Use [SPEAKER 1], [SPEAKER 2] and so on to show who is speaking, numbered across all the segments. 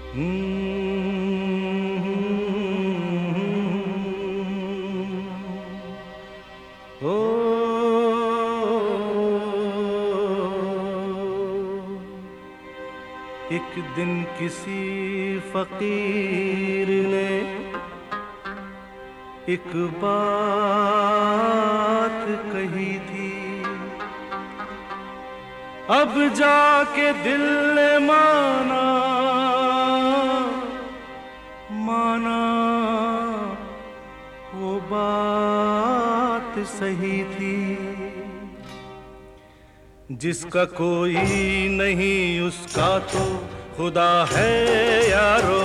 [SPEAKER 1] ओ एक दिन किसी फकीर ने एक बात कही थी, अब जाके दिल ने माना वो बात सही थी। जिसका कोई नहीं उसका तो खुदा है यारो।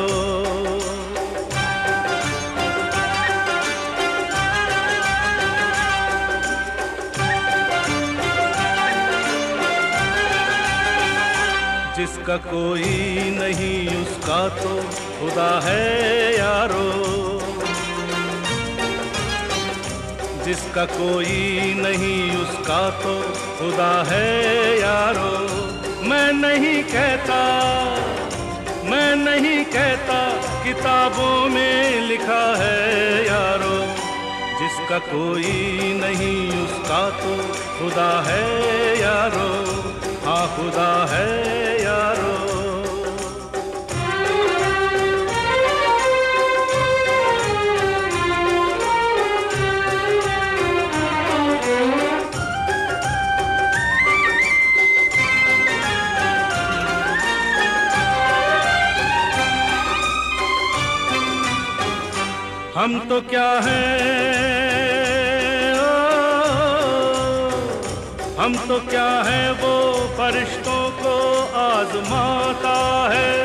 [SPEAKER 1] जिसका कोई नहीं उसका तो खुदा है यारो। जिसका कोई नहीं उसका तो खुदा है यारो। मैं नहीं कहता किताबों में लिखा है यारो। जिसका कोई नहीं उसका तो खुदा है यारो। हाँ खुदा है यारो। हम तो क्या हैं वो फरिश्तों को आजमाता है।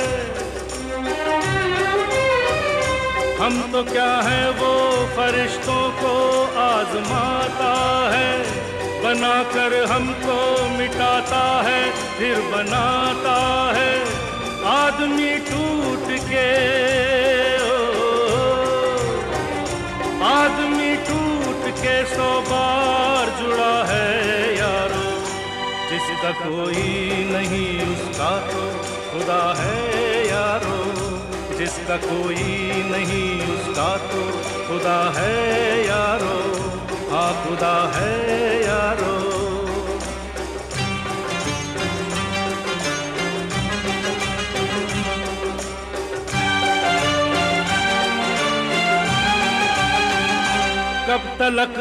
[SPEAKER 1] हम तो क्या हैं वो फरिश्तों को आजमाता है। बनाकर हमको मिटाता है फिर बनाता है। आदमी टूट के सौ बार जुड़ा है यारो। जिसका कोई नहीं उसका तो खुदा है यारो। जिसका कोई नहीं उसका तो खुदा है यारो। हाँ खुदा है यारो। कब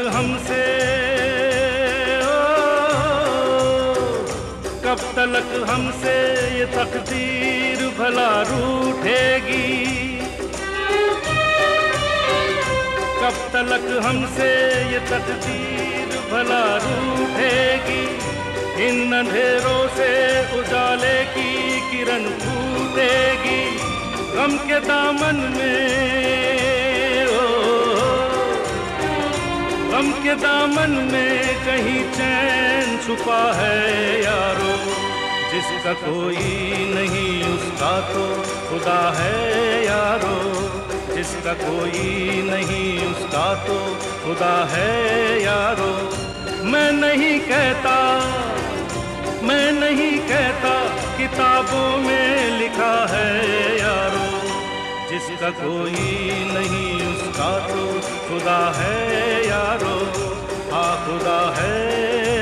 [SPEAKER 1] तलक हमसे ये तकदीर भला रूठेगी। कब तलक हमसे ये तकदीर भला रूठेगी। इन अंधेरों से उजाले की किरण फूटेगी। गम के दामन में कहीं चैन छुपा है यारो। जिसका कोई नहीं उसका तो खुदा है यारो। जिसका कोई नहीं उसका तो खुदा है यारो। मैं नहीं कहता किताबों में लिखा है यारो। जिसका कोई नहीं उसका तो खुदा है यारो। हाँ खुदा है।